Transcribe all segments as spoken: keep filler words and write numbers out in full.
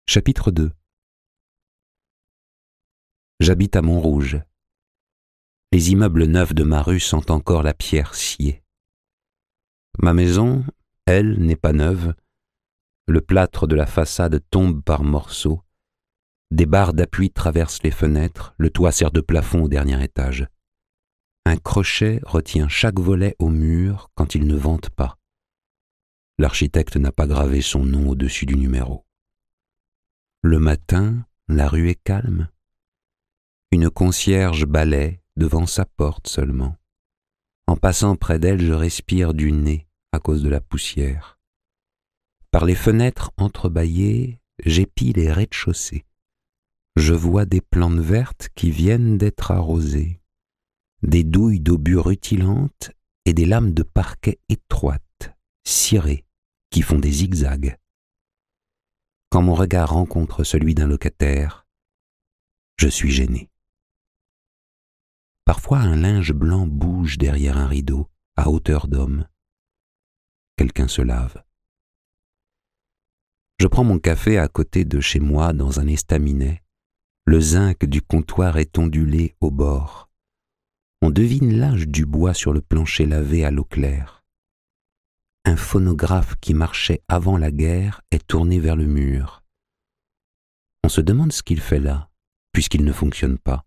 Chapitre deux. J'habite à Montrouge. Les immeubles neufs de ma rue sentent encore la pierre sciée. Ma maison, elle, n'est pas neuve. Le plâtre de la façade tombe par morceaux. Des barres d'appui traversent les fenêtres, le toit sert de plafond au dernier étage. Un crochet retient chaque volet au mur quand il ne vente pas. L'architecte n'a pas gravé son nom au-dessus du numéro. Le matin, la rue est calme. Une concierge balaie devant sa porte seulement. En passant près d'elle, je respire du nez à cause de la poussière. Par les fenêtres entrebâillées, j'épie les rez-de-chaussée. Je vois des plantes vertes qui viennent d'être arrosées, des douilles d'obus rutilantes et des lames de parquet étroites, cirées, qui font des zigzags. Quand mon regard rencontre celui d'un locataire, je suis gêné. Parfois un linge blanc bouge derrière un rideau, à hauteur d'homme. Quelqu'un se lave. Je prends mon café à côté de chez moi dans un estaminet. Le zinc du comptoir est ondulé au bord. On devine l'âge du bois sur le plancher lavé à l'eau claire. Un phonographe qui marchait avant la guerre est tourné vers le mur. On se demande ce qu'il fait là, puisqu'il ne fonctionne pas.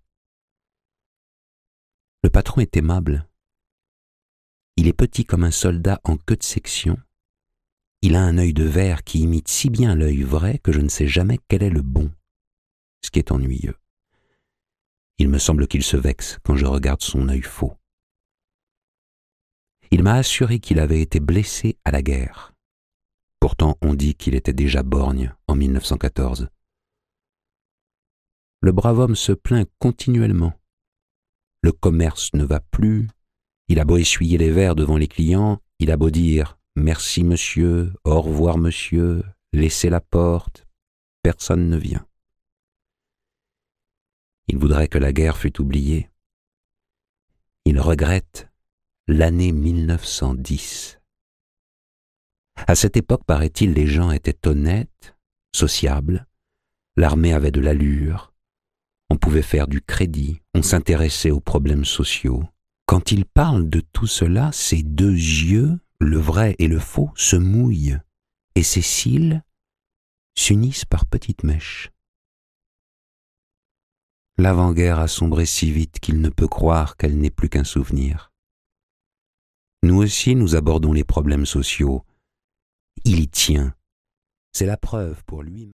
Le patron est aimable. Il est petit comme un soldat en queue de section. Il a un œil de verre qui imite si bien l'œil vrai que je ne sais jamais quel est le bon, ce qui est ennuyeux. Il me semble qu'il se vexe quand je regarde son œil faux. Il m'a assuré qu'il avait été blessé à la guerre. Pourtant, on dit qu'il était déjà borgne en mille neuf cent quatorze. Le brave homme se plaint continuellement. Le commerce ne va plus. Il a beau essuyer les verres devant les clients, il a beau dire « Merci monsieur, au revoir monsieur, laissez la porte », personne ne vient. Il voudrait que la guerre fût oubliée. Il regrette l'année mille neuf cent dix. À cette époque, paraît-il, les gens étaient honnêtes, sociables, l'armée avait de l'allure, on pouvait faire du crédit, on s'intéressait aux problèmes sociaux. Quand il parle de tout cela, ses deux yeux, le vrai et le faux, se mouillent, et ses cils s'unissent par petites mèches. L'avant-guerre a sombré si vite qu'il ne peut croire qu'elle n'est plus qu'un souvenir. Nous aussi, nous abordons les problèmes sociaux. Il y tient. C'est la preuve pour lui.